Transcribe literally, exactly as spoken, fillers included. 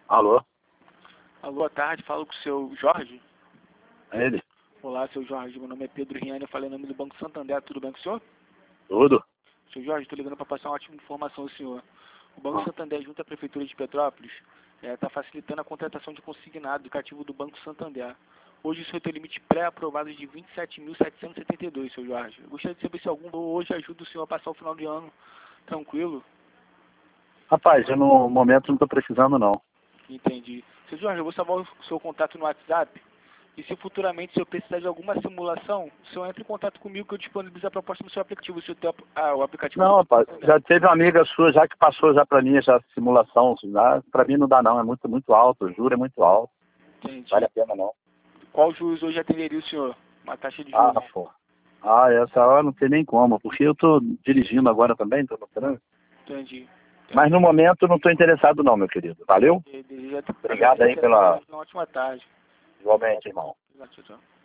Alô? Alô, boa tarde, falo com o seu Jorge. É ele? Olá, seu Jorge, meu nome é Pedro Riane, eu falei em nome do Banco Santander, tudo bem com o senhor? Tudo? Seu Jorge, estou ligando para passar uma ótima informação ao senhor. O Banco Ah. Santander, junto à Prefeitura de Petrópolis, está facilitando a contratação de consignado do cativo do Banco Santander. Hoje o senhor tem limite pré-aprovado de vinte e sete mil setecentos e setenta e dois, seu Jorge. Eu gostaria de saber se algum hoje ajuda o senhor a passar o final de ano tranquilo. Rapaz, eu no momento não estou precisando não. Entendi. Seu Jorge, eu vou salvar o seu contato no WhatsApp. E se futuramente o senhor precisar de alguma simulação, o senhor entra em contato comigo que eu disponibilizo a proposta no seu aplicativo. O senhor tem ah, o aplicativo Não, do rapaz, Santander. já teve uma amiga sua já que passou já pra mim já a simulação. Já, pra mim não dá não, é muito, muito alto, o juro é muito alto. Entendi. Vale a pena não. Qual juros hoje atenderia o senhor? Uma taxa de Ah, juros? pô. Ah, essa hora não tem nem como, porque eu tô dirigindo agora também, tô no trânsito. Entendi. Mas no momento não estou interessado não, meu querido. Valeu? Entendi. Obrigado aí pela... Uma ótima tarde. Igualmente, irmão. Obrigado, tchau, tchau.